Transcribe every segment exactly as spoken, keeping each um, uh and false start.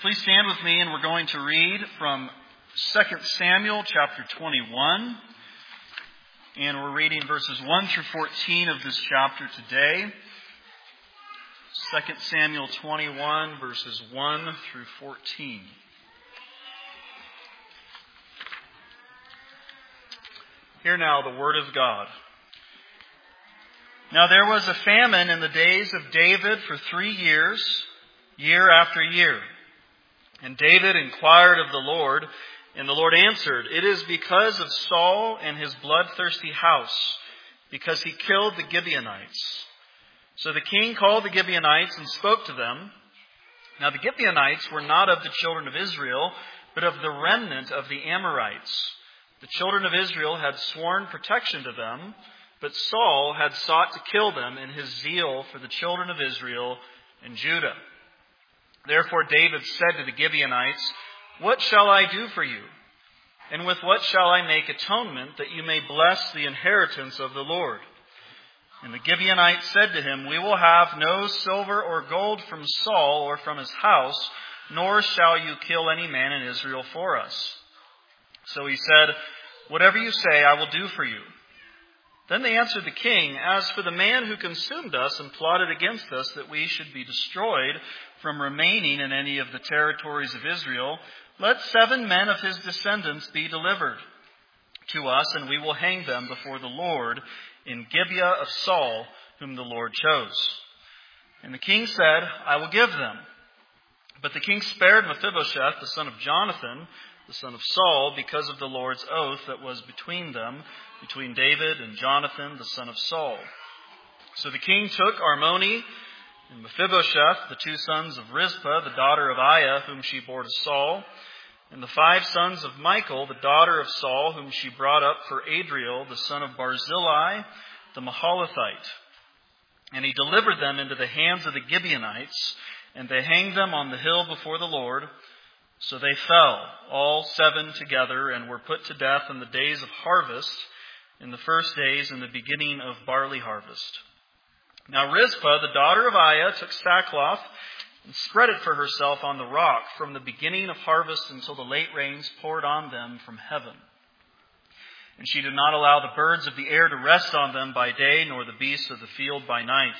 Please stand with me, and we're going to read from Second Samuel chapter twenty-one. And we're reading verses one through fourteen of this chapter today. Second Samuel twenty-one, verses one through fourteen. Hear now the word of God. Now there was a famine in the days of David for three years, year after year. And David inquired of the Lord, and the Lord answered, "It is because of Saul and his bloodthirsty house, because he killed the Gibeonites." So the king called the Gibeonites and spoke to them. Now the Gibeonites were not of the children of Israel, but of the remnant of the Amorites. The children of Israel had sworn protection to them, but Saul had sought to kill them in his zeal for the children of Israel and Judah. Therefore David said to the Gibeonites, "What shall I do for you? And with what shall I make atonement that you may bless the inheritance of the Lord?" And the Gibeonites said to him, "We will have no silver or gold from Saul or from his house, nor shall you kill any man in Israel for us." So he said, "Whatever you say, I will do for you." Then they answered the king, "As for the man who consumed us and plotted against us that we should be destroyed from remaining in any of the territories of Israel, let seven men of his descendants be delivered to us, and we will hang them before the Lord in Gibeah of Saul, whom the Lord chose." And the king said, "I will give them." But the king spared Mephibosheth, the son of Jonathan, the son of Saul, because of the Lord's oath that was between them, between David and Jonathan, the son of Saul. So the king took Armoni and Mephibosheth, the two sons of Rizpah, the daughter of Aiah, whom she bore to Saul, and the five sons of Michal, the daughter of Saul, whom she brought up for Adriel, the son of Barzillai, the Mahalathite. And he delivered them into the hands of the Gibeonites, and they hanged them on the hill before the Lord. So they fell, all seven together, and were put to death in the days of harvest, in the first days in the beginning of barley harvest. Now Rizpah, the daughter of Aiah, took sackcloth and spread it for herself on the rock from the beginning of harvest until the late rains poured on them from heaven. And she did not allow the birds of the air to rest on them by day, nor the beasts of the field by night.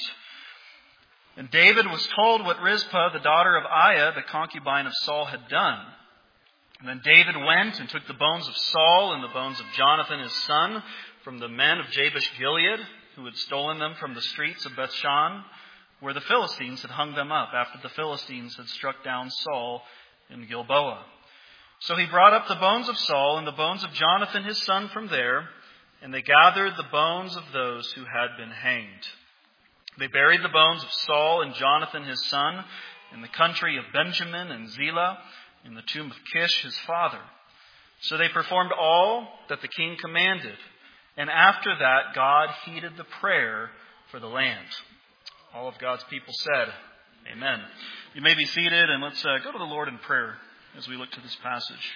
And David was told what Rizpah, the daughter of Aiah, the concubine of Saul, had done. And then David went and took the bones of Saul and the bones of Jonathan his son from the men of Jabesh Gilead, who had stolen them from the streets of Bethshan, where the Philistines had hung them up after the Philistines had struck down Saul in Gilboa. So he brought up the bones of Saul and the bones of Jonathan his son from there, and they gathered the bones of those who had been hanged. They buried the bones of Saul and Jonathan his son in the country of Benjamin and Zelah, in the tomb of Kish his father. So they performed all that the king commanded. And after that, God heeded the prayer for the land. All of God's people said, Amen. You may be seated, and let's uh, go to the Lord in prayer as we look to this passage.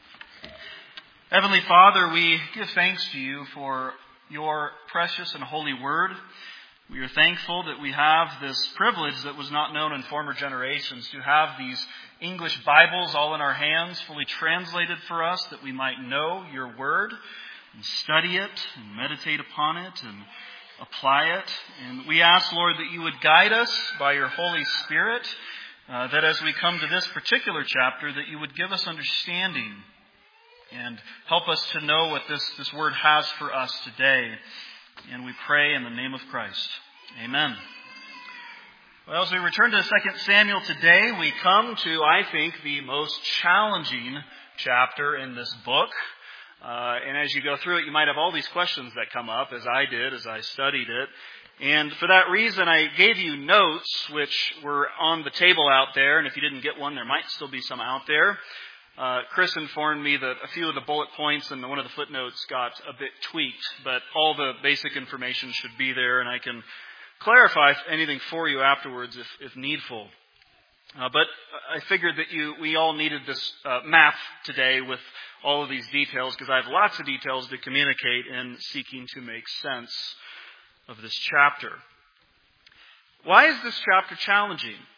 Heavenly Father, we give thanks to you for your precious and holy word. We are thankful that we have this privilege that was not known in former generations, to have these English Bibles all in our hands, fully translated for us, that we might know your word and study it and meditate upon it and apply it. And we ask, Lord, that you would guide us by your Holy Spirit, uh, that as we come to this particular chapter, that you would give us understanding and help us to know what this, this word has for us today. And we pray in the name of Christ. Amen. Well, as we return to Second Samuel today, we come to, I think, the most challenging chapter in this book. Uh, and as you go through it, you might have all these questions that come up, as I did, as I studied it. And for that reason, I gave you notes, which were on the table out there. And if you didn't get one, there might still be some out there. Uh, Chris informed me that a few of the bullet points and one of the footnotes got a bit tweaked, but all the basic information should be there, and I can clarify anything for you afterwards if, if needful. Uh, but I figured that you we all needed this uh, map today with all of these details, because I have lots of details to communicate in seeking to make sense of this chapter. Why is this chapter challenging?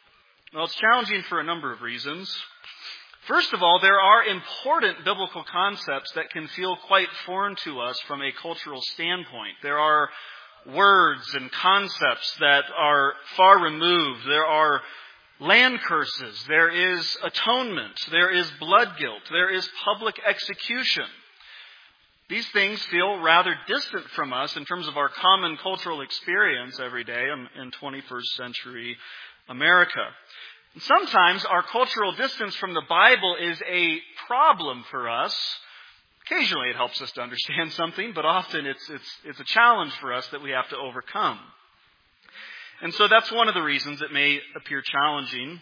Well, it's challenging for a number of reasons. First of all, there are important biblical concepts that can feel quite foreign to us from a cultural standpoint. There are words and concepts that are far removed. There are land curses. There is atonement. There is blood guilt. There is public execution. These things feel rather distant from us in terms of our common cultural experience every day in, in twenty-first century America. And sometimes our cultural distance from the Bible is a problem for us. Occasionally it helps us to understand something, but often it's, it's, it's a challenge for us that we have to overcome. And so that's one of the reasons it may appear challenging.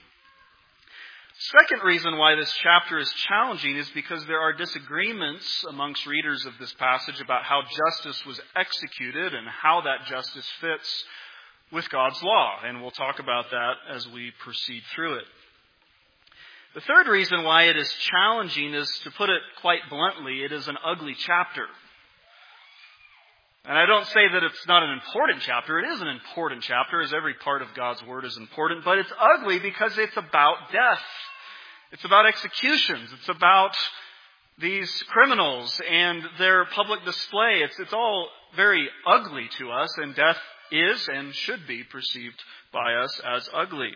Second reason why this chapter is challenging is because there are disagreements amongst readers of this passage about how justice was executed and how that justice fits with God's law. And we'll talk about that as we proceed through it. The third reason why it is challenging is, to put it quite bluntly, it is an ugly chapter. And I don't say that it's not an important chapter. It is an important chapter, as every part of God's Word is important. But it's ugly because it's about death. It's about executions. It's about these criminals and their public display. It's, it's all very ugly to us, and death is and should be perceived by us as ugly.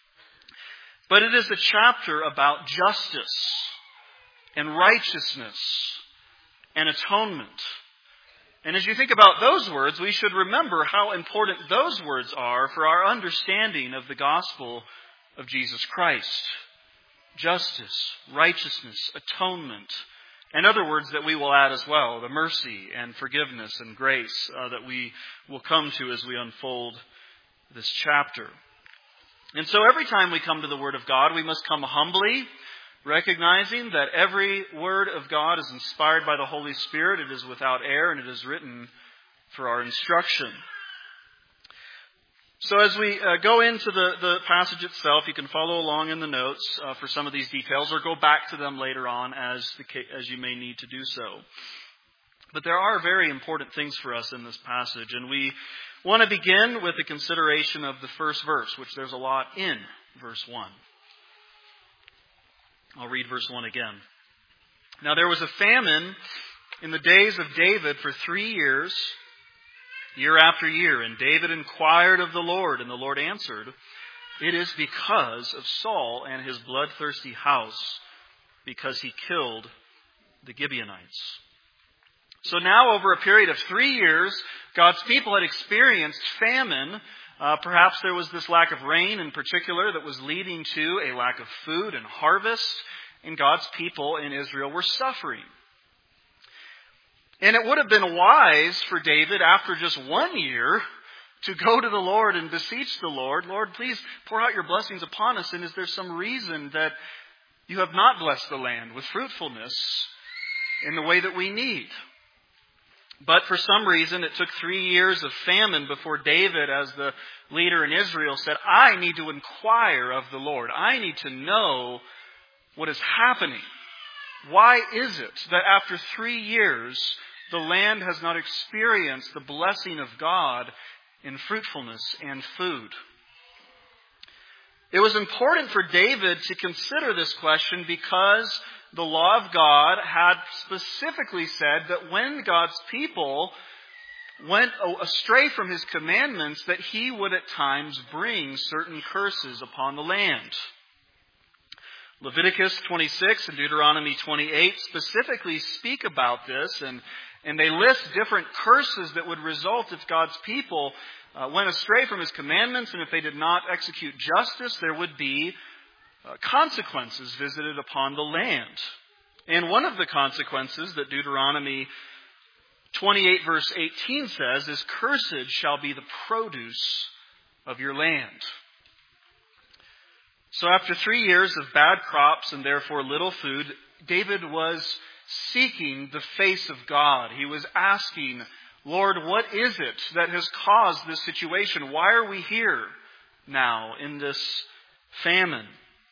But it is a chapter about justice and righteousness and atonement. And as you think about those words, we should remember how important those words are for our understanding of the gospel of Jesus Christ. Justice, righteousness, atonement, and other words that we will add as well, the mercy and forgiveness and grace uh, that we will come to as we unfold this chapter. And so every time we come to the Word of God, we must come humbly, recognizing that every word of God is inspired by the Holy Spirit, it is without error, and it is written for our instruction. So as we uh, go into the, the passage itself, you can follow along in the notes uh, for some of these details, or go back to them later on as the, as you may need to do so. But there are very important things for us in this passage, and we want to begin with the consideration of the first verse, which there's a lot in verse one. I'll read verse one again. Now there was a famine in the days of David for three years, year after year, and David inquired of the Lord, and the Lord answered, "It is because of Saul and his bloodthirsty house, because he killed the Gibeonites." So now, over a period of three years, God's people had experienced famine. Uh, perhaps there was this lack of rain in particular that was leading to a lack of food and harvest, and God's people in Israel were suffering. And it would have been wise for David, after just one year, to go to the Lord and beseech the Lord, "Lord, please pour out your blessings upon us, and is there some reason that you have not blessed the land with fruitfulness in the way that we need?" But for some reason, it took three years of famine before David, as the leader in Israel, said, "I need to inquire of the Lord. I need to know what is happening. Why is it that after three years, the land has not experienced the blessing of God in fruitfulness and food?" It was important for David to consider this question because the law of God had specifically said that when God's people went astray from His commandments, that He would at times bring certain curses upon the land. Leviticus twenty-six and Deuteronomy twenty-eight specifically speak about this, and, and they list different curses that would result if God's people uh, went astray from His commandments, and if they did not execute justice, there would be uh, consequences visited upon the land. And one of the consequences that Deuteronomy twenty-eight verse eighteen says is, "Cursed shall be the produce of your land." So after three years of bad crops and therefore little food, David was seeking the face of God. He was asking, "Lord, what is it that has caused this situation? Why are we here now in this famine?"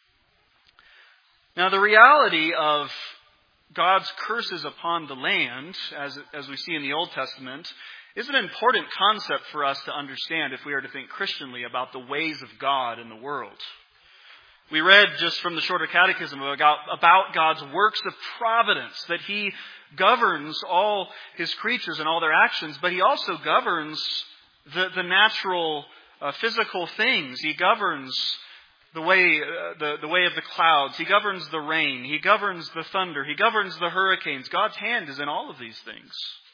Now, the reality of God's curses upon the land, as, as we see in the Old Testament, is an important concept for us to understand if we are to think Christianly about the ways of God in the world. We read just from the Shorter Catechism about, about God's works of providence, that He governs all His creatures and all their actions, but He also governs the, the natural uh, physical things. He governs the way, uh, the, the way of the clouds. He governs the rain. He governs the thunder. He governs the hurricanes. God's hand is in all of these things.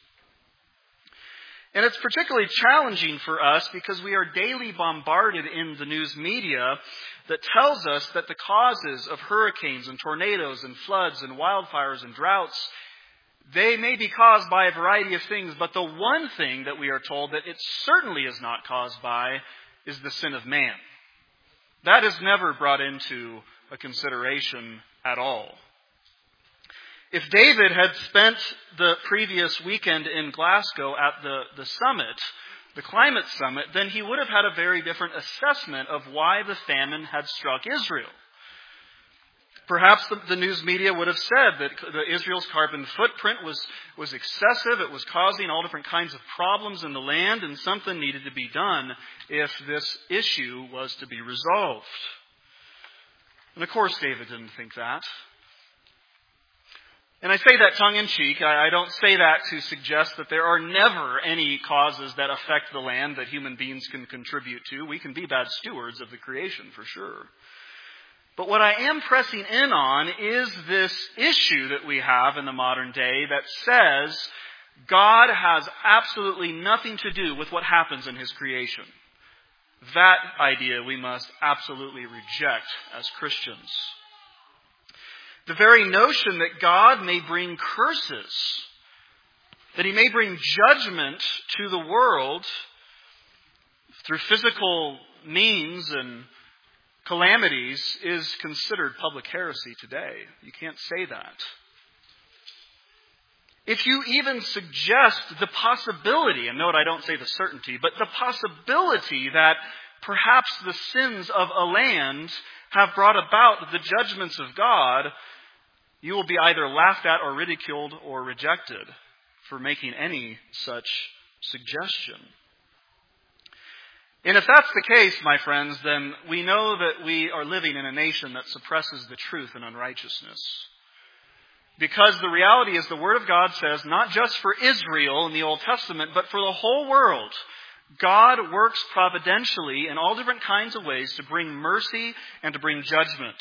And it's particularly challenging for us because we are daily bombarded in the news media that tells us that the causes of hurricanes and tornadoes and floods and wildfires and droughts, they may be caused by a variety of things, but the one thing that we are told that it certainly is not caused by is the sin of man. That is never brought into a consideration at all. If David had spent the previous weekend in Glasgow at the, the summit, the climate summit, then he would have had a very different assessment of why the famine had struck Israel. Perhaps the, the news media would have said that the, Israel's carbon footprint was, was excessive, it was causing all different kinds of problems in the land, and something needed to be done if this issue was to be resolved. And of course David didn't think that. And I say that tongue-in-cheek. I don't say that to suggest that there are never any causes that affect the land that human beings can contribute to. We can be bad stewards of the creation, for sure. But what I am pressing in on is this issue that we have in the modern day that says God has absolutely nothing to do with what happens in His creation. That idea we must absolutely reject as Christians. The very notion that God may bring curses, that He may bring judgment to the world through physical means and calamities is considered public heresy today. You can't say that. If you even suggest the possibility, and note I don't say the certainty, but the possibility that perhaps the sins of a land have brought about the judgments of God, you will be either laughed at or ridiculed or rejected for making any such suggestion. And if that's the case, my friends, then we know that we are living in a nation that suppresses the truth and unrighteousness. Because the reality is the Word of God says, not just for Israel in the Old Testament, but for the whole world, God works providentially in all different kinds of ways to bring mercy and to bring judgment.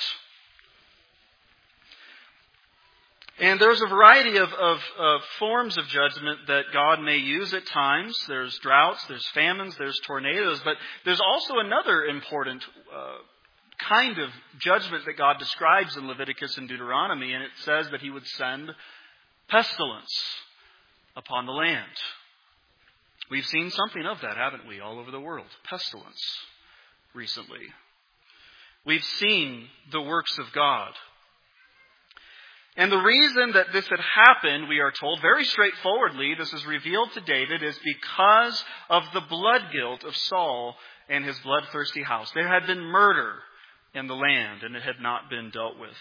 And there's a variety of, of, of forms of judgment that God may use at times. There's droughts, there's famines, there's tornadoes, but there's also another important uh, kind of judgment that God describes in Leviticus and Deuteronomy, and it says that He would send pestilence upon the land. We've seen something of that, haven't we, all over the world? Pestilence recently. We've seen the works of God. And the reason that this had happened, we are told very straightforwardly, this is revealed to David, is because of the blood guilt of Saul and his bloodthirsty house. There had been murder in the land, and it had not been dealt with.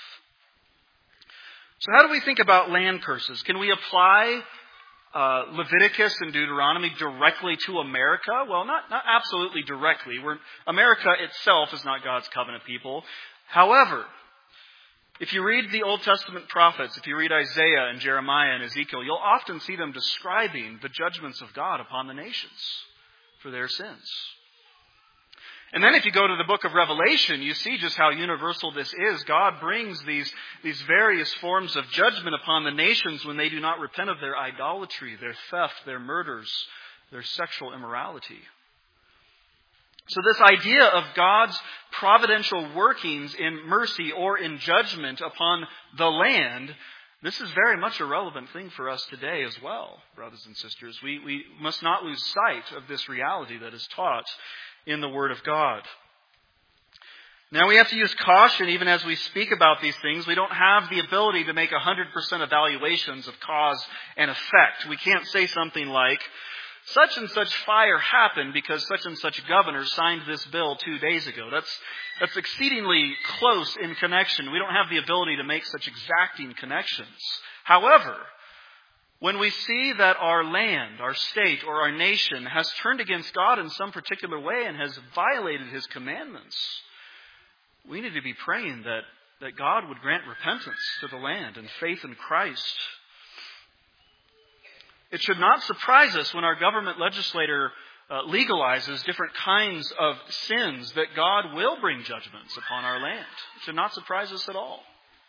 So how do we think about land curses? Can we apply uh, Leviticus and Deuteronomy directly to America? Well, not, not absolutely directly. We're, America itself is not God's covenant people. However, if you read the Old Testament prophets, if you read Isaiah and Jeremiah and Ezekiel, you'll often see them describing the judgments of God upon the nations for their sins. And then if you go to the book of Revelation, you see just how universal this is. God brings these, these various forms of judgment upon the nations when they do not repent of their idolatry, their theft, their murders, their sexual immorality. So this idea of God's providential workings in mercy or in judgment upon the land, this is very much a relevant thing for us today as well, brothers and sisters. We, we must not lose sight of this reality that is taught in the Word of God. Now we have to use caution even as we speak about these things. We don't have the ability to make one hundred percent evaluations of cause and effect. We can't say something like, such and such fire happened because such and such governor signed this bill two days ago. That's, that's exceedingly close in connection. We don't have the ability to make such exacting connections. However, when we see that our land, our state, or our nation has turned against God in some particular way and has violated His commandments, we need to be praying that, that God would grant repentance to the land and faith in Christ. It should not surprise us when our government legislator uh, legalizes different kinds of sins that God will bring judgments upon our land. It should not surprise us at all.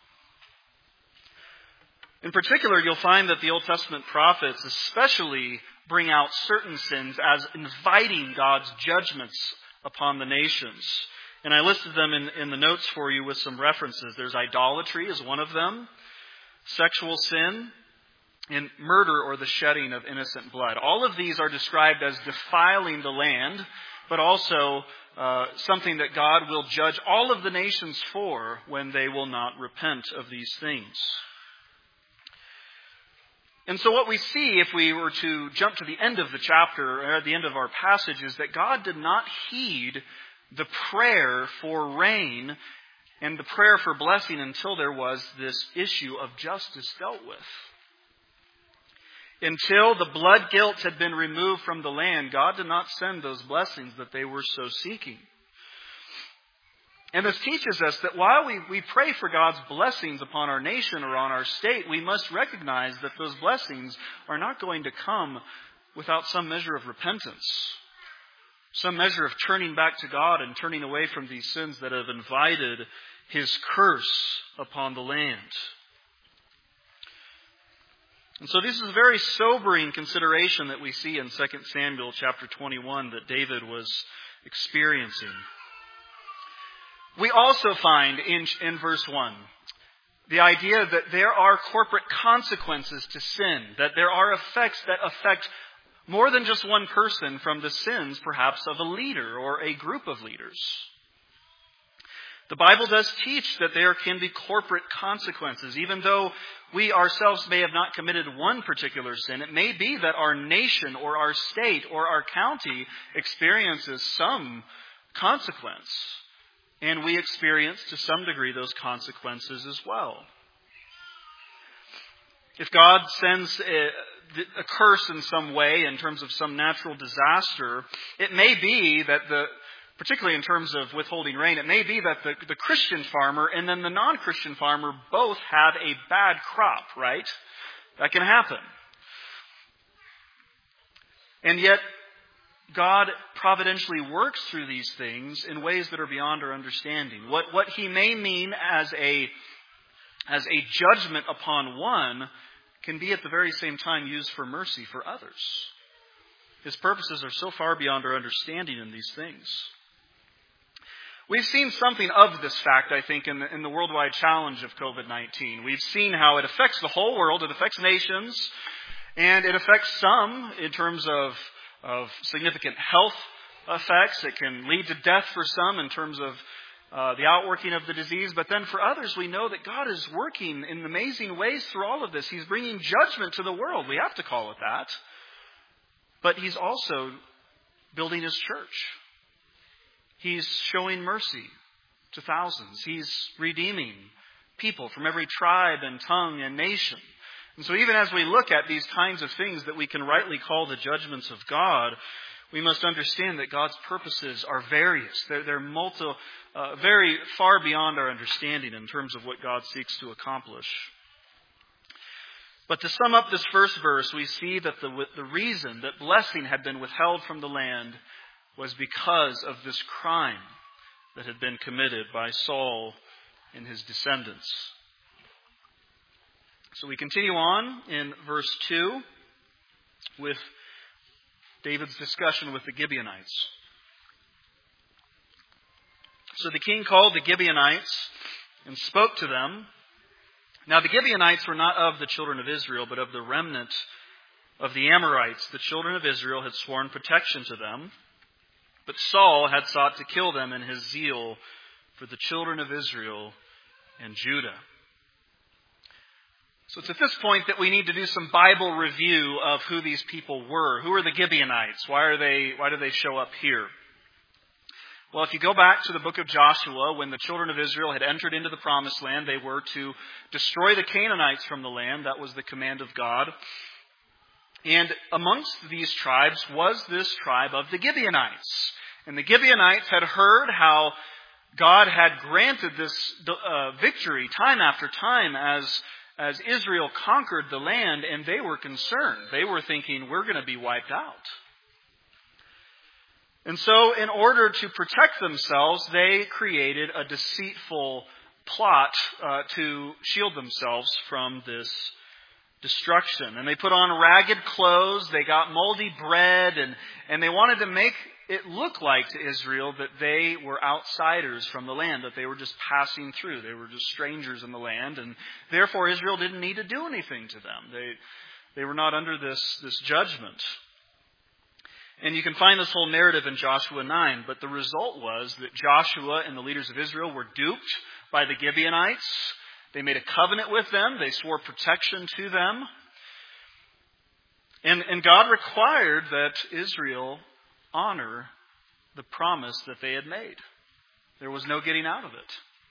In particular, you'll find that the Old Testament prophets especially bring out certain sins as inviting God's judgments upon the nations. And I listed them in, in the notes for you with some references. There's idolatry as one of them, sexual sin, and murder or the shedding of innocent blood. All of these are described as defiling the land, but also uh, something that God will judge all of the nations for when they will not repent of these things. And so what we see, if we were to jump to the end of the chapter, or at the end of our passage, is that God did not heed the prayer for rain and the prayer for blessing until there was this issue of justice dealt with. Until the blood guilt had been removed from the land, God did not send those blessings that they were so seeking. And this teaches us that while we, we pray for God's blessings upon our nation or on our state, we must recognize that those blessings are not going to come without some measure of repentance, some measure of turning back to God and turning away from these sins that have invited His curse upon the land. And so this is a very sobering consideration that we see in Second Samuel chapter twenty-one that David was experiencing. We also find in, in verse one the idea that there are corporate consequences to sin, that there are effects that affect more than just one person from the sins, perhaps, of a leader or a group of leaders. The Bible does teach that there can be corporate consequences. Even though we ourselves may have not committed one particular sin, it may be that our nation or our state or our county experiences some consequence. And we experience, to some degree, those consequences as well. If God sends a, a curse in some way, in terms of some natural disaster, it may be that the, particularly in terms of withholding rain, it may be that the, the Christian farmer and then the non-Christian farmer both have a bad crop, right? That can happen. And yet, God providentially works through these things in ways that are beyond our understanding. What, what He may mean as a, as a judgment upon one can be at the very same time used for mercy for others. His purposes are so far beyond our understanding in these things. We've seen something of this fact, I think, in the, in the worldwide challenge of covid nineteen. We've seen how it affects the whole world, it affects nations, and it affects some in terms of of significant health effects. It can lead to death for some in terms of uh, the outworking of the disease. But then for others, we know that God is working in amazing ways through all of this. He's bringing judgment to the world. We have to call it that. But He's also building His church. He's showing mercy to thousands. He's redeeming people from every tribe and tongue and nation. And so even as we look at these kinds of things that we can rightly call the judgments of God, we must understand that God's purposes are various. They're, they're multi, uh, very far beyond our understanding in terms of what God seeks to accomplish. But to sum up this first verse, we see that the, the reason that blessing had been withheld from the land was because of this crime that had been committed by Saul and his descendants. So we continue on in verse two with David's discussion with the Gibeonites. So the king called the Gibeonites and spoke to them. Now the Gibeonites were not of the children of Israel, but of the remnant of the Amorites. The children of Israel had sworn protection to them, but Saul had sought to kill them in his zeal for the children of Israel and Judah. So it's at this point that we need to do some Bible review of who these people were. Who are the Gibeonites? Why are they, why do they show up here? Well, if you go back to the book of Joshua, when the children of Israel had entered into the promised land, they were to destroy the Canaanites from the land. That was the command of God. And amongst these tribes was this tribe of the Gibeonites. And the Gibeonites had heard how God had granted this uh, victory time after time as, as Israel conquered the land, and they were concerned. They were thinking, we're going to be wiped out. And so, in order to protect themselves, they created a deceitful plot uh, to shield themselves from this destruction. And they put on ragged clothes, they got moldy bread, and, and they wanted to make it look like to Israel that they were outsiders from the land, that they were just passing through. They were just strangers in the land, and therefore Israel didn't need to do anything to them. They, they were not under this, this judgment. And you can find this whole narrative in Joshua nine, but the result was that Joshua and the leaders of Israel were duped by the Gibeonites. They made a covenant with them. They swore protection to them. And, and God required that Israel honor the promise that they had made. There was no getting out of it.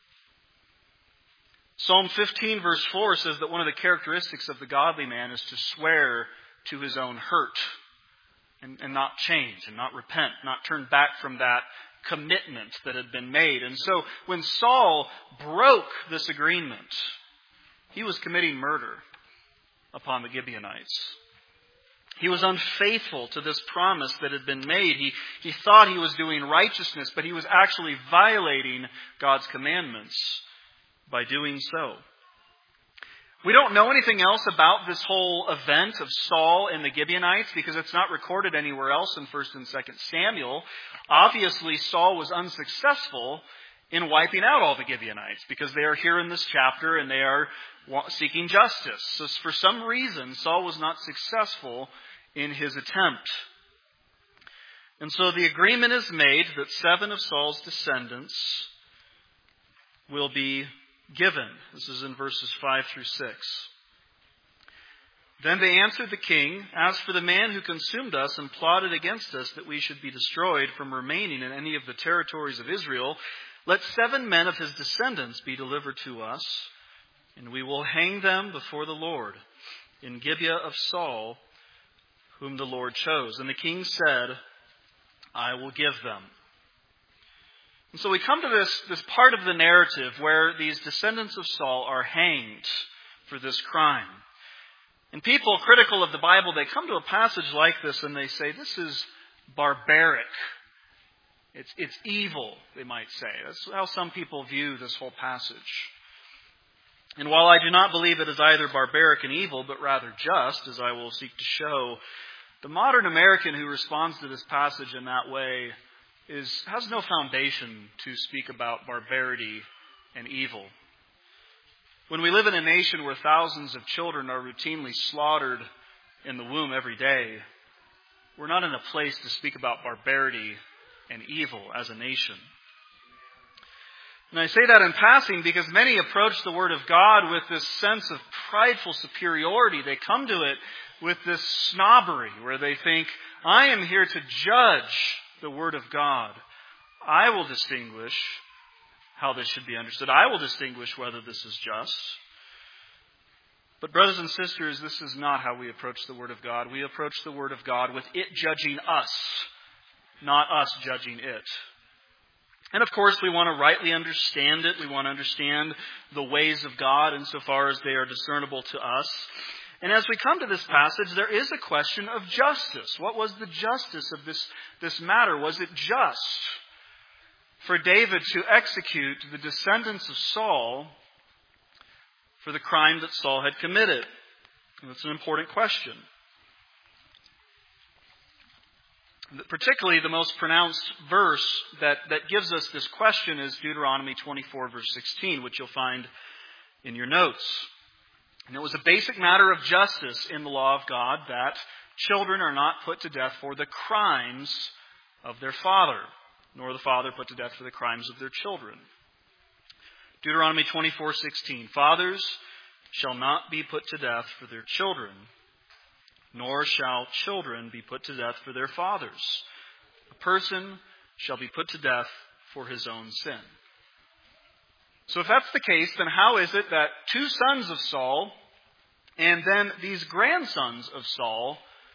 Psalm fifteen verse four says that one of the characteristics of the godly man is to swear to his own hurt and, and not change and not repent, not turn back from that commitment that had been made. And so when Saul broke this agreement, he was committing murder upon the Gibeonites. He was unfaithful to this promise that had been made. He, he thought he was doing righteousness, but he was actually violating God's commandments by doing so. We don't know anything else about this whole event of Saul and the Gibeonites because it's not recorded anywhere else in First and Second Samuel. Obviously, Saul was unsuccessful in wiping out all the Gibeonites because they are here in this chapter and they are seeking justice. So for some reason, Saul was not successful in his attempt. And so the agreement is made that seven of Saul's descendants will be given. This is in verses five through six. Then they answered the king, "As for the man who consumed us and plotted against us that we should be destroyed from remaining in any of the territories of Israel, let seven men of his descendants be delivered to us, and we will hang them before the Lord in Gibeah of Saul, whom the Lord chose." And the king said, "I will give them." And so we come to this, this part of the narrative where these descendants of Saul are hanged for this crime. And people critical of the Bible, they come to a passage like this and they say, this is barbaric. It's, it's evil, they might say. That's how some people view this whole passage. And while I do not believe it is either barbaric and evil, but rather just, as I will seek to show, the modern American who responds to this passage in that way is has no foundation to speak about barbarity and evil. When we live in a nation where thousands of children are routinely slaughtered in the womb every day, we're not in a place to speak about barbarity and evil as a nation. And I say that in passing because many approach the Word of God with this sense of prideful superiority. They come to it with this snobbery where they think, I am here to judge the Word of God. I will distinguish how this should be understood. I will distinguish whether this is just. But brothers and sisters, this is not how we approach the Word of God. We approach the Word of God with it judging us, not us judging it. And of course, we want to rightly understand it. We want to understand the ways of God insofar as they are discernible to us. And as we come to this passage, there is a question of justice. What was the justice of this, this matter? Was it just for David to execute the descendants of Saul for the crime that Saul had committed? And that's an important question. Particularly the most pronounced verse that, that gives us this question is Deuteronomy twenty-four, verse sixteen, which you'll find in your notes. And it was a basic matter of justice in the law of God that children are not put to death for the crimes of their father, nor the father put to death for the crimes of their children. Deuteronomy twenty-four, sixteen, fathers shall not be put to death for their children, nor shall children be put to death for their fathers. A person shall be put to death for his own sin. So if that's the case, then how is it that two sons of Saul and then these grandsons of Saul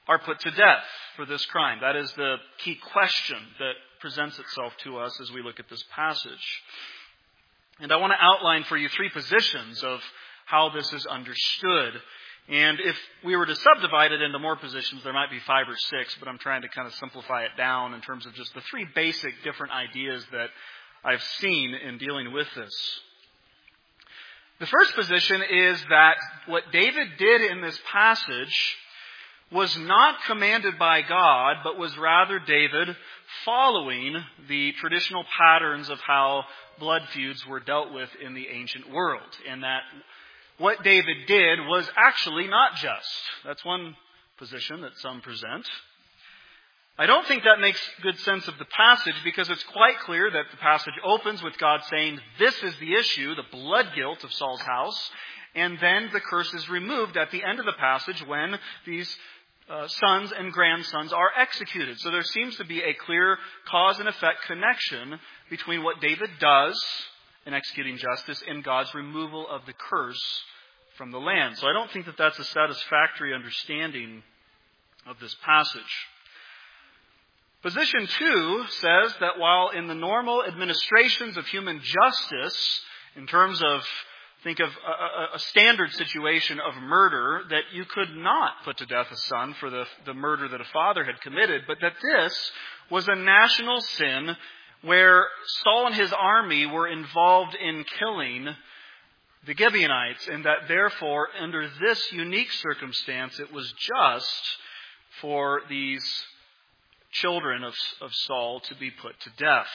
are put to death for this crime. That is the key question that presents itself to us as we look at this passage. And I want to outline for you three positions of how this is understood. And if we were to subdivide it into more positions, there might be five or six, but I'm trying to kind of simplify it down in terms of just the three basic different ideas that I've seen in dealing with this. The first position is that what David did in this passage was not commanded by God, but was rather David following the traditional patterns of how blood feuds were dealt with in the ancient world. And that what David did was actually not just. That's one position that some present. I don't think that makes good sense of the passage, because it's quite clear that the passage opens with God saying, this is the issue, the blood guilt of Saul's house, and then the curse is removed at the end of the passage when these uh, sons and grandsons are executed. So there seems to be a clear cause and effect connection between what David does in executing justice and God's removal of the curse from the land. So I don't think that that's a satisfactory understanding of this passage. Position two says that while in the normal administrations of human justice, in terms of, think of a, a standard situation of murder, that you could not put to death a son for the, the murder that a father had committed, but that this was a national sin where Saul and his army were involved in killing the Gibeonites, and that therefore, under this unique circumstance, it was just for these children of, of Saul to be put to death.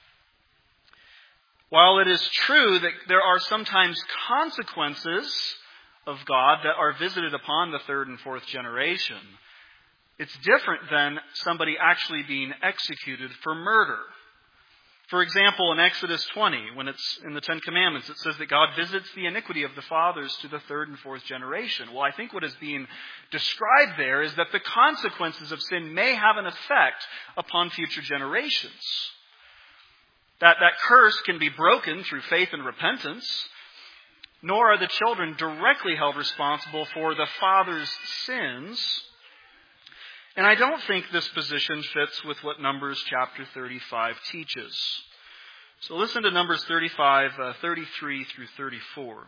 While it is true that there are sometimes consequences of God that are visited upon the third and fourth generation, it's different than somebody actually being executed for murder. For example, in Exodus twenty, when it's in the Ten Commandments, it says that God visits the iniquity of the fathers to the third and fourth generation. Well, I think what is being described there is that the consequences of sin may have an effect upon future generations. That that curse can be broken through faith and repentance, nor are the children directly held responsible for the father's sins. And I don't think this position fits with what Numbers chapter thirty-five teaches. So listen to Numbers thirty-five, uh, thirty-three through thirty-four.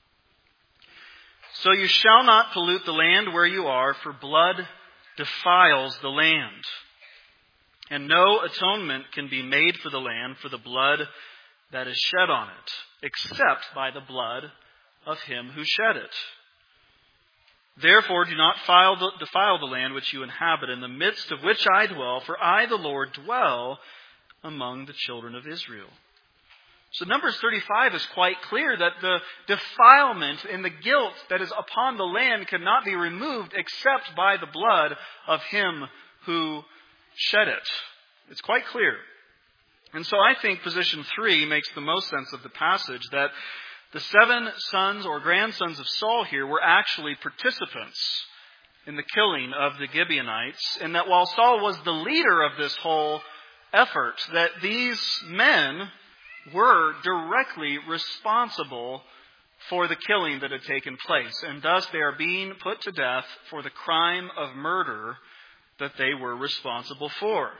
So you shall not pollute the land where you are, for blood defiles the land. And no atonement can be made for the land for the blood that is shed on it, except by the blood of him who shed it. Therefore, do not defile the land which you inhabit, in the midst of which I dwell, for I, the Lord, dwell among the children of Israel. So Numbers thirty-five is quite clear that the defilement and the guilt that is upon the land cannot be removed except by the blood of him who shed it. It's quite clear. And so I think position three makes the most sense of the passage, that the seven sons or grandsons of Saul here were actually participants in the killing of the Gibeonites, and that while Saul was the leader of this whole effort, that these men were directly responsible for the killing that had taken place, and thus they are being put to death for the crime of murder that they were responsible for.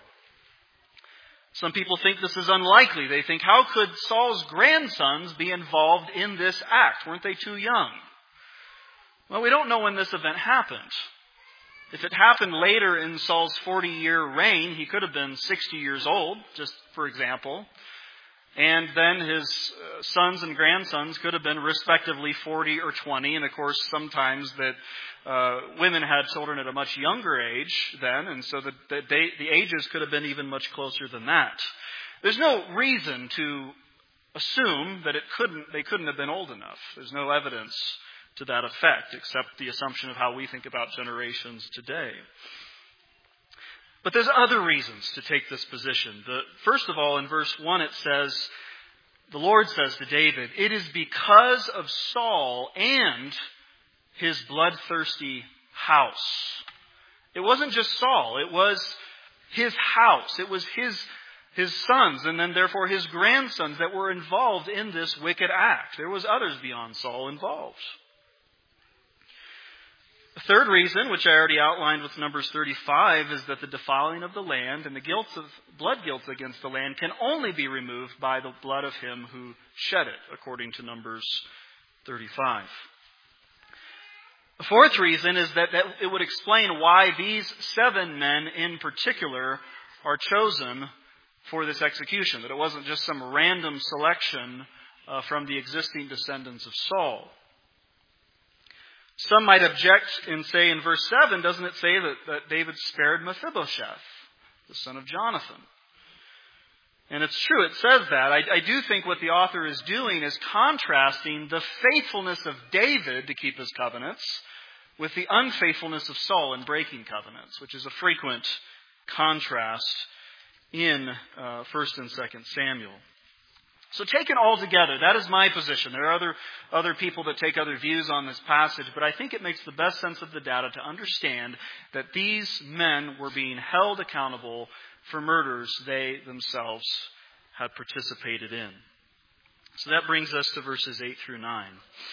Some people think this is unlikely. They think, how could Saul's grandsons be involved in this act? Weren't they too young? Well, we don't know when this event happened. If it happened later in Saul's forty-year reign, he could have been sixty years old, just for example. And then his sons and grandsons could have been respectively forty or twenty. And of course, sometimes that uh, women had children at a much younger age then. And so the, the, they, the ages could have been even much closer than that. There's no reason to assume that it couldn't, they couldn't have been old enough. There's no evidence to that effect, except the assumption of how we think about generations today. But there's other reasons to take this position. The, first of all, in verse one it says, the Lord says to David, it is because of Saul and his bloodthirsty house. It wasn't just Saul, it was his house. It was his, his sons and then therefore his grandsons that were involved in this wicked act. There was others beyond Saul involved. The third reason, which I already outlined with Numbers thirty-five, is that the defiling of the land and the guilt of blood guilt against the land can only be removed by the blood of him who shed it, according to Numbers thirty-five. The fourth reason is that, that it would explain why these seven men in particular are chosen for this execution, that it wasn't just some random selection uh, from the existing descendants of Saul. Some might object and say in verse seven, doesn't it say that, that David spared Mephibosheth, the son of Jonathan? And it's true, it says that. I, I do think what the author is doing is contrasting the faithfulness of David to keep his covenants with the unfaithfulness of Saul in breaking covenants, which is a frequent contrast in uh, First and Second Samuel. So taken all together, that is my position. There are other, other people that take other views on this passage, but I think it makes the best sense of the data to understand that these men were being held accountable for murders they themselves had participated in. So that brings us to verses eight through nine.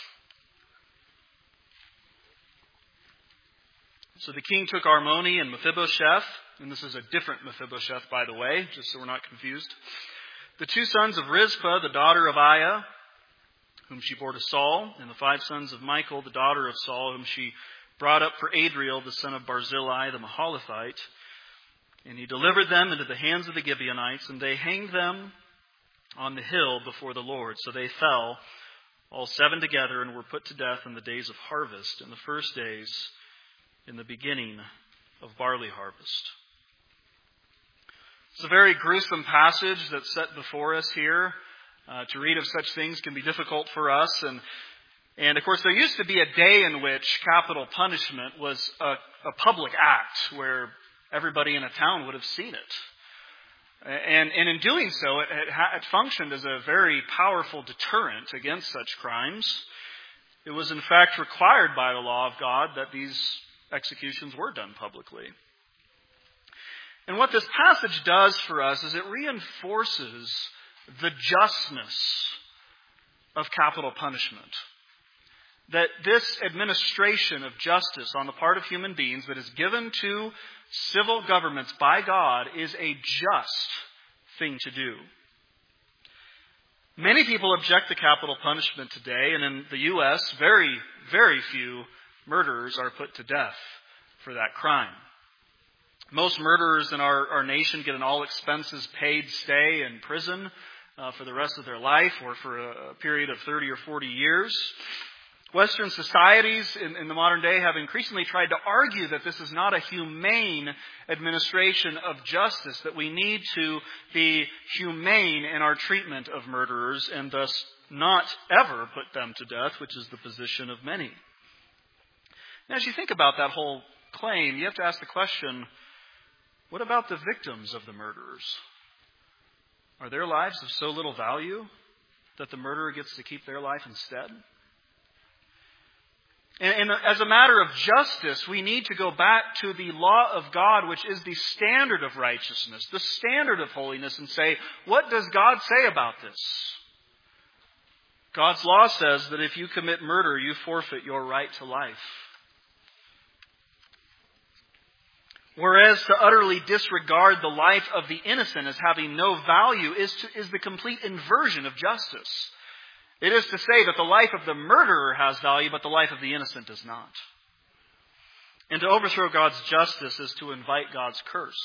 So the king took Armoni and Mephibosheth, and this is a different Mephibosheth, by the way, just so we're not confused. The two sons of Rizpah, the daughter of Aiah, whom she bore to Saul, and the five sons of Michal, the daughter of Saul, whom she brought up for Adriel, the son of Barzillai, the Mahalathite. And he delivered them into the hands of the Gibeonites, and they hanged them on the hill before the Lord. So they fell, all seven together, and were put to death in the days of harvest, in the first days, in the beginning of barley harvest. It's a very gruesome passage that's set before us here. Uh, to read of such things can be difficult for us. And, and of course, there used to be a day in which capital punishment was a, a public act where everybody in a town would have seen it. And, and in doing so, it, it, it functioned as a very powerful deterrent against such crimes. It was in fact required by the law of God that these executions were done publicly. And what this passage does for us is it reinforces the justness of capital punishment. That this administration of justice on the part of human beings that is given to civil governments by God is a just thing to do. Many people object to capital punishment today, and in the U S, very, very few murderers are put to death for that crime. Most murderers in our, our nation get an all-expenses-paid stay in prison uh, for the rest of their life or for a, a period of thirty or forty years. Western societies in, in the modern day have increasingly tried to argue that this is not a humane administration of justice, that we need to be humane in our treatment of murderers and thus not ever put them to death, which is the position of many. Now, as you think about that whole claim, you have to ask the question, what about the victims of the murderers? Are their lives of so little value that the murderer gets to keep their life instead? And, and as a matter of justice, we need to go back to the law of God, which is the standard of righteousness, the standard of holiness, and say, what does God say about this? God's law says that if you commit murder, you forfeit your right to life. Whereas to utterly disregard the life of the innocent as having no value is, to, is the complete inversion of justice. It is to say that the life of the murderer has value, but the life of the innocent does not. And to overthrow God's justice is to invite God's curse.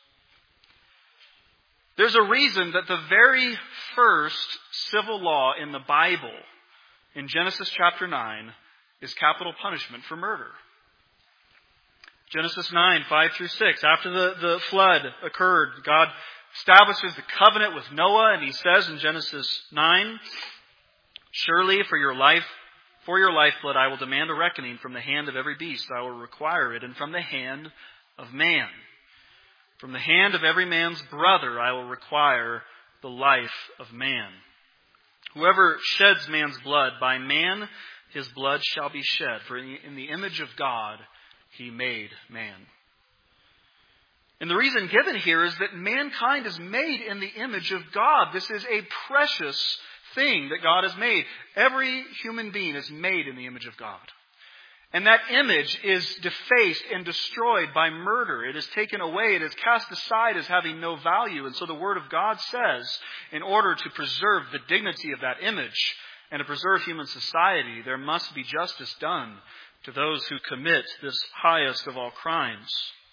There's a reason that the very first civil law in the Bible, in Genesis chapter nine, is capital punishment for murder. Genesis nine, five through six. After the, the flood occurred, God establishes the covenant with Noah, and he says in Genesis nine, surely for your life, for your lifeblood I will demand a reckoning from the hand of every beast. I will require it, and from the hand of man. From the hand of every man's brother I will require the life of man. Whoever sheds man's blood, by man his blood shall be shed. For in the image of God He made man. And the reason given here is that mankind is made in the image of God. This is a precious thing that God has made. Every human being is made in the image of God. And that image is defaced and destroyed by murder. It is taken away. It is cast aside as having no value. And so the Word of God says, in order to preserve the dignity of that image and to preserve human society, there must be justice done to those who commit this highest of all crimes.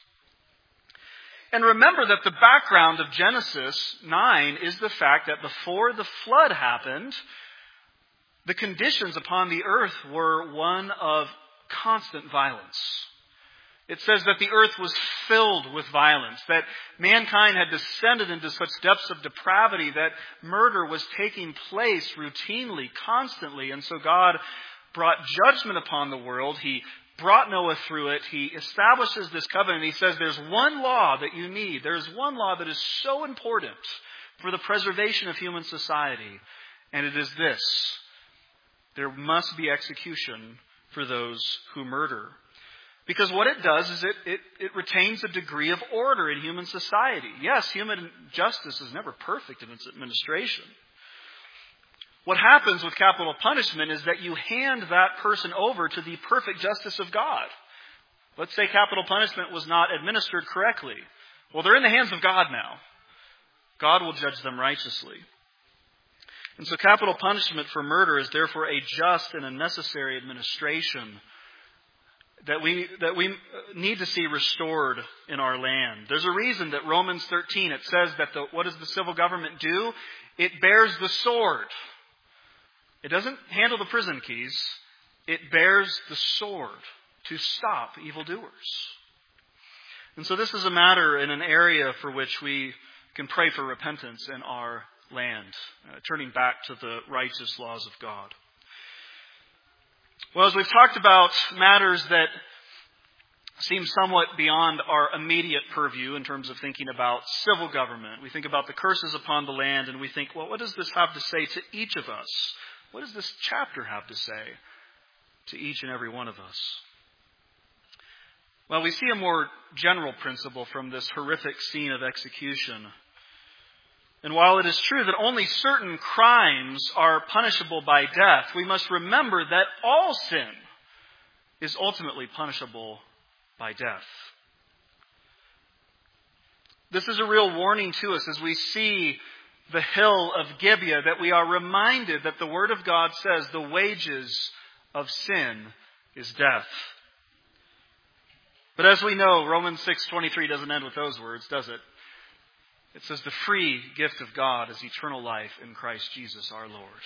And remember that the background of Genesis nine is the fact that before the flood happened, the conditions upon the earth were one of constant violence. It says that the earth was filled with violence, that mankind had descended into such depths of depravity that murder was taking place routinely, constantly. And so God brought judgment upon the world. He brought Noah through it. He establishes this covenant. He says there's one law that you need. There's one law that is so important for the preservation of human society. And it is this: there must be execution for those who murder. Because what it does is it, it, it retains a degree of order in human society. Yes, human justice is never perfect in its administration. What happens with capital punishment is that you hand that person over to the perfect justice of God. Let's say capital punishment was not administered correctly. Well, they're in the hands of God now. God will judge them righteously. And so capital punishment for murder is therefore a just and a necessary administration that we that we need to see restored in our land. There's a reason that Romans thirteen, it says that the, what does the civil government do? It bears the sword. It doesn't handle the prison keys. It bears the sword to stop evildoers. And so this is a matter in an area for which we can pray for repentance in our land, uh, turning back to the righteous laws of God. Well, as we've talked about matters that seem somewhat beyond our immediate purview in terms of thinking about civil government, we think about the curses upon the land and we think, well, what does this have to say to each of us? What does this chapter have to say to each and every one of us? Well, we see a more general principle from this horrific scene of execution. And while it is true that only certain crimes are punishable by death, we must remember that all sin is ultimately punishable by death. This is a real warning to us as we see the hill of Gibeah, that we are reminded that the Word of God says the wages of sin is death. But as we know, Romans six twenty-three doesn't end with those words, does it? It says the free gift of God is eternal life in Christ Jesus our Lord.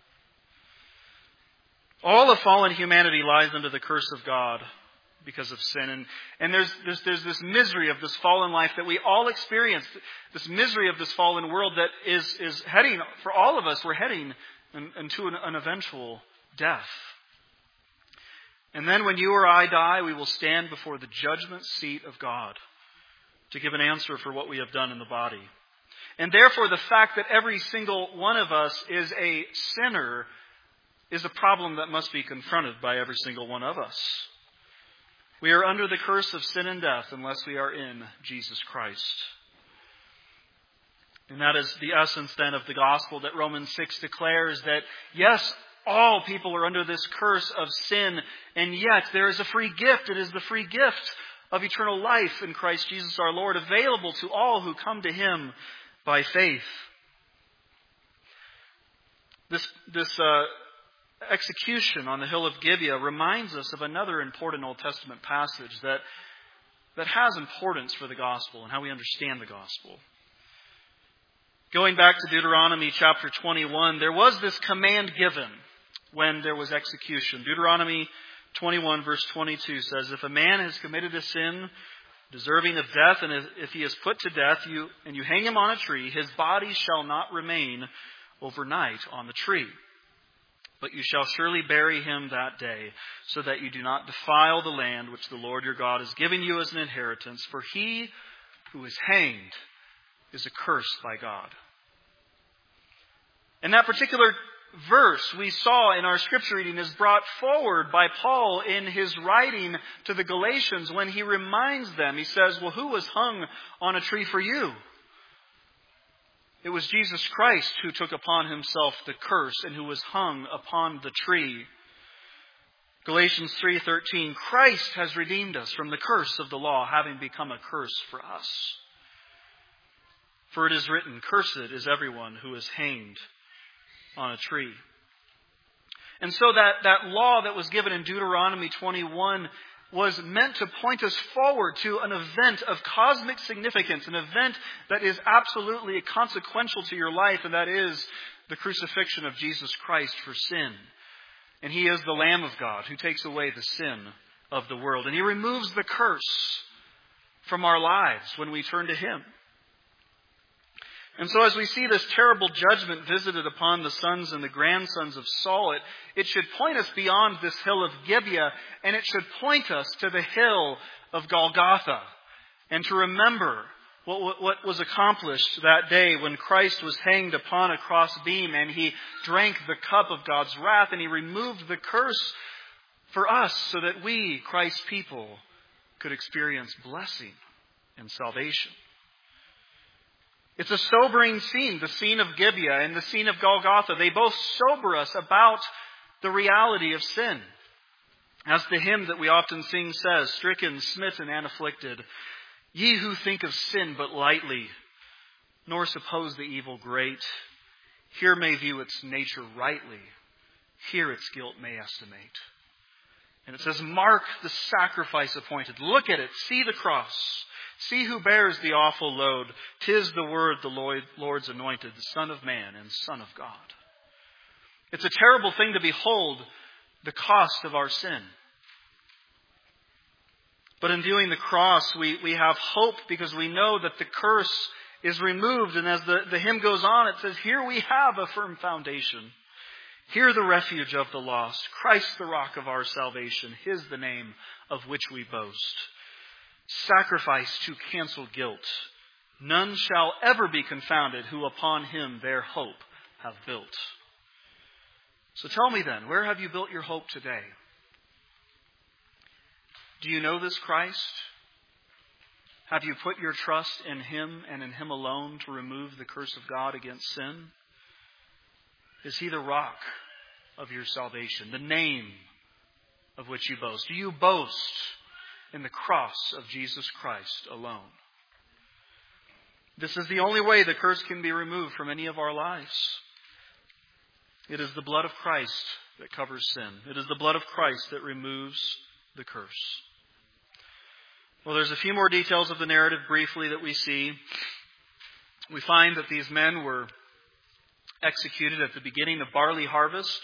All of fallen humanity lies under the curse of God because of sin. And, and there's, there's, there's this misery of this fallen life that we all experience. This misery of this fallen world that is, is heading, for all of us, we're heading in, into an, an eventual death. And then when you or I die, we will stand before the judgment seat of God to give an answer for what we have done in the body. And therefore, the fact that every single one of us is a sinner is a problem that must be confronted by every single one of us. We are under the curse of sin and death unless we are in Jesus Christ. And that is the essence then of the gospel that Romans six declares, that yes, all people are under this curse of sin, and yet there is a free gift. It is the free gift of eternal life in Christ Jesus our Lord, available to all who come to Him by faith. This, this uh, execution on the hill of Gibeah reminds us of another important Old Testament passage that, that has importance for the gospel and how we understand the gospel. Going back to Deuteronomy chapter twenty-one, there was this command given when there was execution. Deuteronomy twenty-one verse twenty-two says, if a man has committed a sin deserving of death, and if he is put to death, you and you hang him on a tree, his body shall not remain overnight on the tree. But you shall surely bury him that day, so that you do not defile the land which the Lord your God is giving you as an inheritance. For he who is hanged is accursed by God. And that particular verse we saw in our scripture reading is brought forward by Paul in his writing to the Galatians when he reminds them. He says, well, who was hung on a tree for you? It was Jesus Christ who took upon himself the curse and who was hung upon the tree. Galatians three thirteen, Christ has redeemed us from the curse of the law, having become a curse for us. For it is written, cursed is everyone who is hanged on a tree. And so that, that law that was given in Deuteronomy twenty-one was meant to point us forward to an event of cosmic significance, an event that is absolutely consequential to your life, and that is the crucifixion of Jesus Christ for sin. And He is the Lamb of God who takes away the sin of the world. And He removes the curse from our lives when we turn to Him. And so as we see this terrible judgment visited upon the sons and the grandsons of Saul, it, it should point us beyond this hill of Gibeah, and it should point us to the hill of Golgotha, and to remember what, what was accomplished that day when Christ was hanged upon a cross beam, and He drank the cup of God's wrath, and He removed the curse for us so that we, Christ's people, could experience blessing and salvation. It's a sobering scene, the scene of Gibeah and the scene of Golgotha. They both sober us about the reality of sin. As the hymn that we often sing says, stricken, smitten, and afflicted, ye who think of sin but lightly, nor suppose the evil great, here may view its nature rightly, here its guilt may estimate. And it says, mark the sacrifice appointed. Look at it, see the cross. See who bears the awful load. 'Tis the Word, the Lord's anointed, the Son of Man and Son of God. It's a terrible thing to behold the cost of our sin. But in viewing the cross, we, we have hope because we know that the curse is removed. And as the, the hymn goes on, it says, here we have a firm foundation. Here the refuge of the lost. Christ the rock of our salvation. His the name of which we boast. Sacrifice to cancel guilt. None shall ever be confounded who upon Him their hope have built. So tell me then, where have you built your hope today? Do you know this Christ? Have you put your trust in Him and in Him alone to remove the curse of God against sin? Is He the rock of your salvation, the name of which you boast? Do you boast in the cross of Jesus Christ alone? This is the only way the curse can be removed from any of our lives. It is the blood of Christ that covers sin. It is the blood of Christ that removes the curse. Well, there's a few more details of the narrative briefly that we see. We find that these men were executed at the beginning of barley harvest.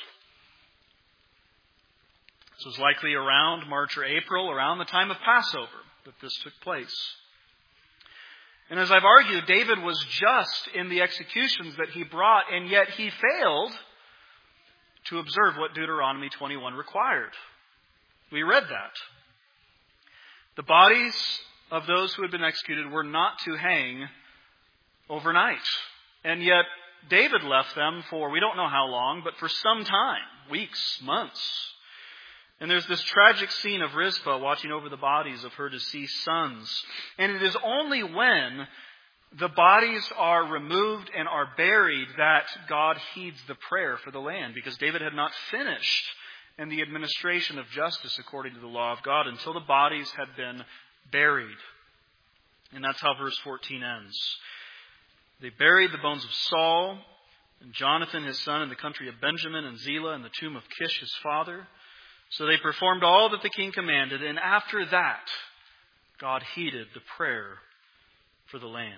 This was likely around March or April, around the time of Passover, that this took place. And as I've argued, David was just in the executions that he brought, and yet he failed to observe what Deuteronomy twenty-one required. We read that. The bodies of those who had been executed were not to hang overnight. And yet David left them for, we don't know how long, but for some time, weeks, months. And there's this tragic scene of Rizpah watching over the bodies of her deceased sons. And it is only when the bodies are removed and are buried that God heeds the prayer for the land, because David had not finished in the administration of justice according to the law of God until the bodies had been buried. And that's how verse fourteen ends. They buried the bones of Saul and Jonathan his son in the country of Benjamin, and Zelah in the tomb of Kish his father. So they performed all that the king commanded, and after that, God heeded the prayer for the land.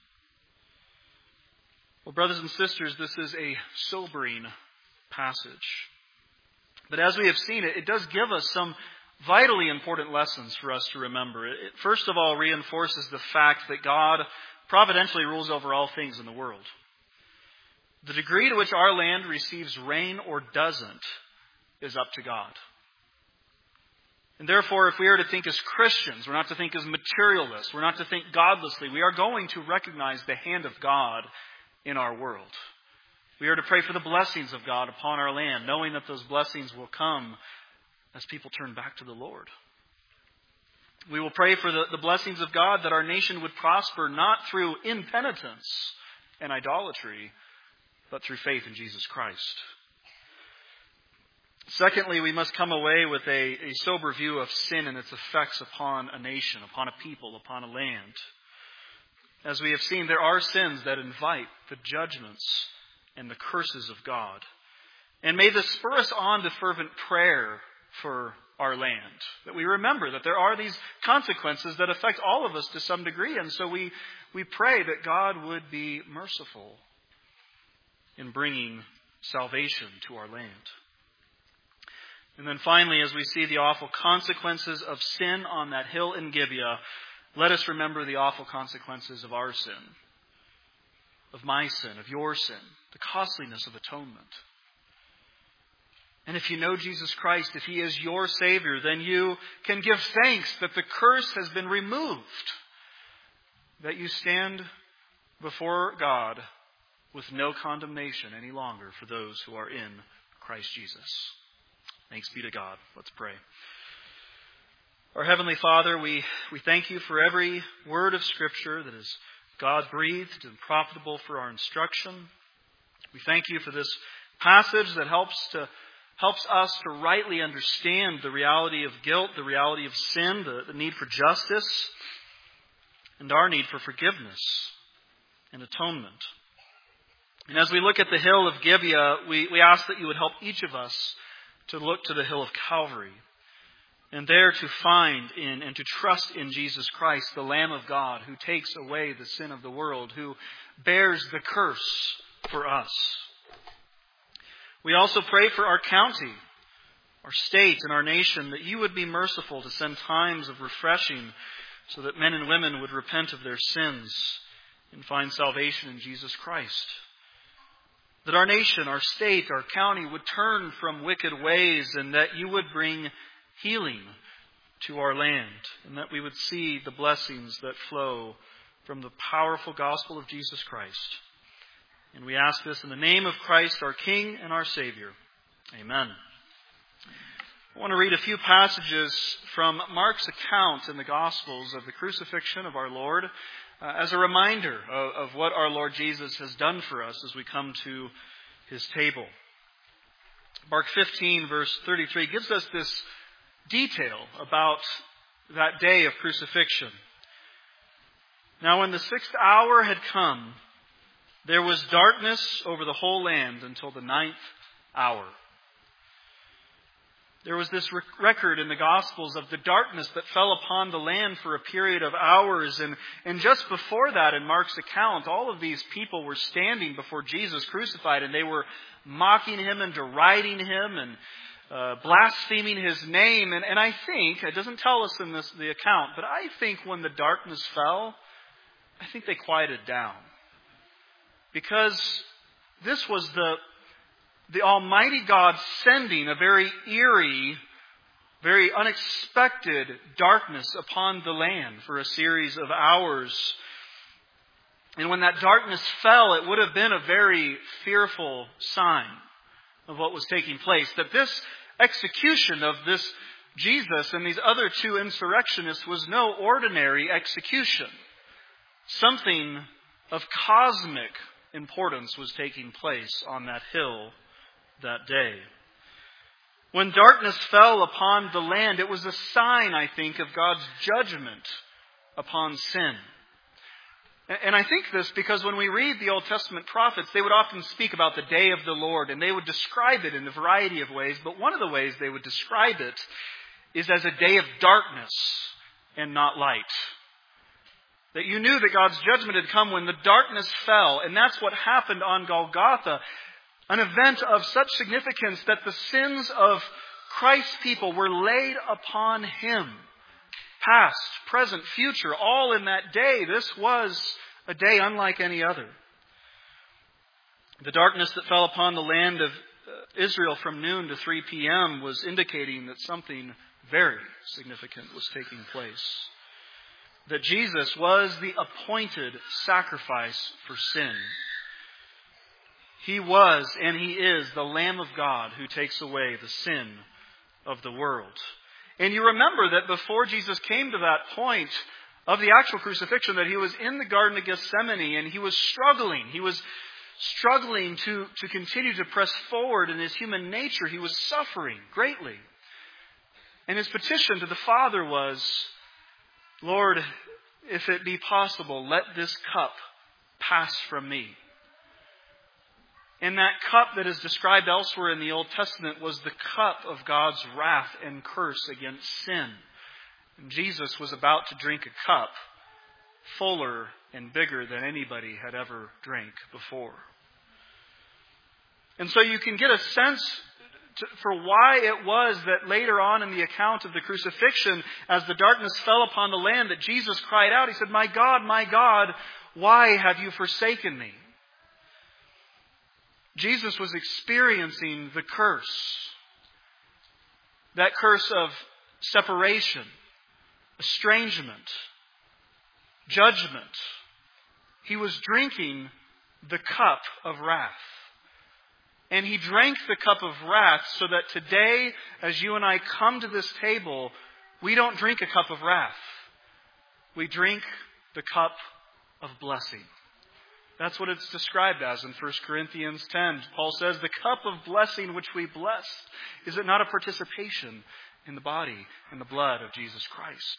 Well, brothers and sisters, this is a sobering passage. But as we have seen it, it does give us some vitally important lessons for us to remember. It first of all reinforces the fact that God providentially rules over all things in the world. The degree to which our land receives rain or doesn't is up to God. And therefore, if we are to think as Christians, we're not to think as materialists, we're not to think godlessly, we are going to recognize the hand of God in our world. We are to pray for the blessings of God upon our land, knowing that those blessings will come as people turn back to the Lord. We will pray for the, the blessings of God that our nation would prosper, not through impenitence and idolatry, but through faith in Jesus Christ. Secondly, we must come away with a, a sober view of sin and its effects upon a nation, upon a people, upon a land. As we have seen, there are sins that invite the judgments and the curses of God. And may this spur us on to fervent prayer for our land. That we remember that there are these consequences that affect all of us to some degree. And so we, we pray that God would be merciful in bringing salvation to our land. And then finally, as we see the awful consequences of sin on that hill in Gibeah, let us remember the awful consequences of our sin, of my sin, of your sin, the costliness of atonement. And if you know Jesus Christ, if He is your Savior, then you can give thanks that the curse has been removed, that you stand before God with no condemnation any longer for those who are in Christ Jesus. Thanks be to God. Let's pray. Our Heavenly Father, we, we thank You for every word of Scripture that is God-breathed and profitable for our instruction. We thank You for this passage that helps to helps us to rightly understand the reality of guilt, the reality of sin, the, the need for justice, and our need for forgiveness and atonement. And as we look at the hill of Gibeah, we, we ask that You would help each of us to look to the hill of Calvary, and there to find in and to trust in Jesus Christ, the Lamb of God, who takes away the sin of the world, who bears the curse for us. We also pray for our county, our state, and our nation, that You would be merciful to send times of refreshing so that men and women would repent of their sins and find salvation in Jesus Christ. That our nation, our state, our county would turn from wicked ways, and that You would bring healing to our land, and that we would see the blessings that flow from the powerful gospel of Jesus Christ. And we ask this in the name of Christ, our King and our Savior. Amen. I want to read a few passages from Mark's account in the Gospels of the crucifixion of our Lord uh, as a reminder of, of what our Lord Jesus has done for us as we come to His table. Mark fifteen, verse thirty-three, gives us this detail about that day of crucifixion. Now, when the sixth hour had come, there was darkness over the whole land until the ninth hour. There was this record in the Gospels of the darkness that fell upon the land for a period of hours. And, and just before that, in Mark's account, all of these people were standing before Jesus crucified, and they were mocking Him and deriding Him and uh, blaspheming His name. And, and I think, it doesn't tell us in this the account, but I think when the darkness fell, I think they quieted down. Because this was the, the Almighty God sending a very eerie, very unexpected darkness upon the land for a series of hours. And when that darkness fell, it would have been a very fearful sign of what was taking place. That this execution of this Jesus and these other two insurrectionists was no ordinary execution. Something of cosmic importance was taking place on that hill that day. When darkness fell upon the land, it was a sign, I think, of God's judgment upon sin. And I think this because when we read the Old Testament prophets, they would often speak about the day of the Lord, and they would describe it in a variety of ways. But one of the ways they would describe it is as a day of darkness and not light. That you knew that God's judgment had come when the darkness fell. And that's what happened on Golgotha. An event of such significance that the sins of Christ's people were laid upon Him. Past, present, future, all in that day. This was a day unlike any other. The darkness that fell upon the land of Israel from noon to three p.m. was indicating that something very significant was taking place. That Jesus was the appointed sacrifice for sin. He was and He is the Lamb of God who takes away the sin of the world. And you remember that before Jesus came to that point of the actual crucifixion, that He was in the Garden of Gethsemane and He was struggling. He was struggling to, to continue to press forward in his human nature. He was suffering greatly. And his petition to the Father was, Lord, if it be possible, let this cup pass from me. And that cup that is described elsewhere in the Old Testament was the cup of God's wrath and curse against sin. And Jesus was about to drink a cup fuller and bigger than anybody had ever drank before. And so you can get a sense to, for why it was that later on in the account of the crucifixion, as the darkness fell upon the land, that Jesus cried out. He said, "My God, my God, why have you forsaken me?" Jesus was experiencing the curse. That curse of separation, estrangement, judgment. He was drinking the cup of wrath. And he drank the cup of wrath so that today, as you and I come to this table, we don't drink a cup of wrath. We drink the cup of blessing. That's what it's described as in First Corinthians ten. Paul says, the cup of blessing which we bless, is it not a participation in the body and the blood of Jesus Christ?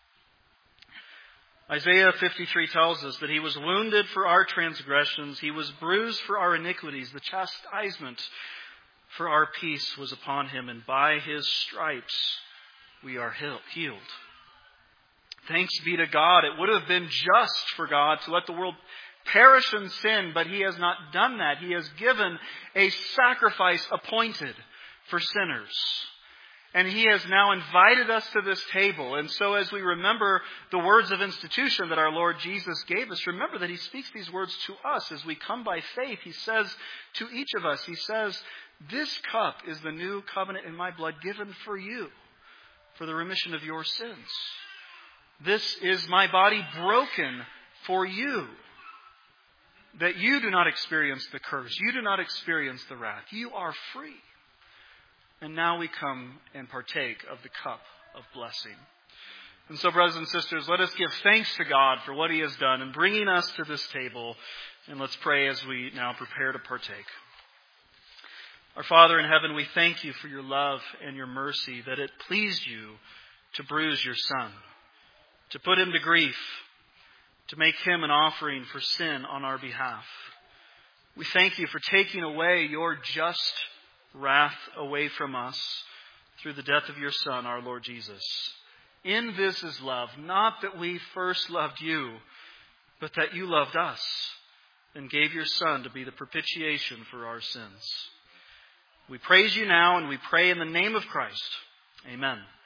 Isaiah fifty-three tells us that he was wounded for our transgressions, he was bruised for our iniquities, the chastisement for our peace was upon him, and by his stripes we are healed. Thanks be to God. It would have been just for God to let the world perish in sin, but he has not done that. He has given a sacrifice appointed for sinners. And he has now invited us to this table. And so as we remember the words of institution that our Lord Jesus gave us, remember that he speaks these words to us as we come by faith. He says to each of us, he says, this cup is the new covenant in my blood given for you, for the remission of your sins. This is my body broken for you, that you do not experience the curse. You do not experience the wrath. You are free. And now we come and partake of the cup of blessing. And so, brothers and sisters, let us give thanks to God for what he has done in bringing us to this table. And let's pray as we now prepare to partake. Our Father in heaven, we thank you for your love and your mercy, that it pleased you to bruise your Son, to put him to grief, to make him an offering for sin on our behalf. We thank you for taking away your just wrath away from us through the death of your Son, our Lord Jesus. In this is love, not that we first loved you, but that you loved us and gave your Son to be the propitiation for our sins. We praise you now and we pray in the name of Christ. Amen.